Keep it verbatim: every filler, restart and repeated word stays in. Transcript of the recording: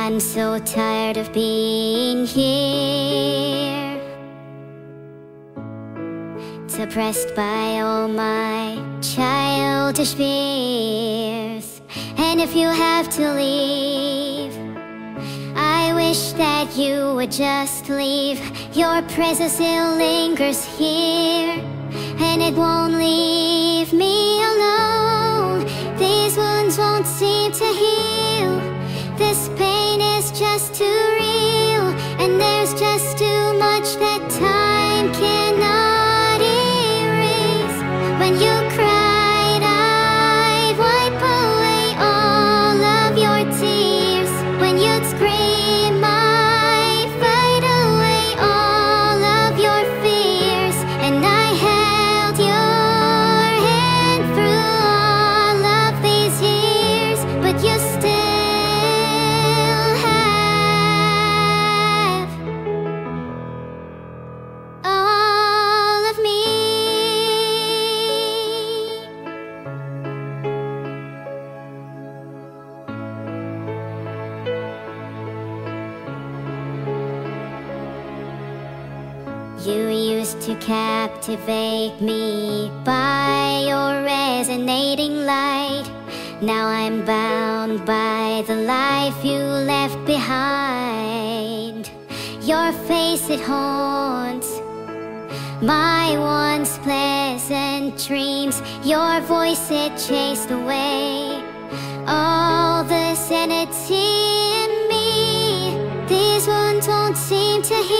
I'm so tired of being here, suppressed by all my childish fears. And if you have to leave, I wish that you would just leave. Your presence still lingers here, and it won't leave me alone. These wounds won't seem to heal. This pain is just too real, and there's just too much that time cannot erase. When you cried, I'd wipe away all of your tears. When you'd scream, I'd fight away all of your fears. And I held your hand through all of these years, but you still You used to captivate me by your resonating light. Now I'm bound by the life you left behind. Your face, it haunts my once pleasant dreams. Your voice, it chased away all the sanity in me. These wounds won't seem to heal.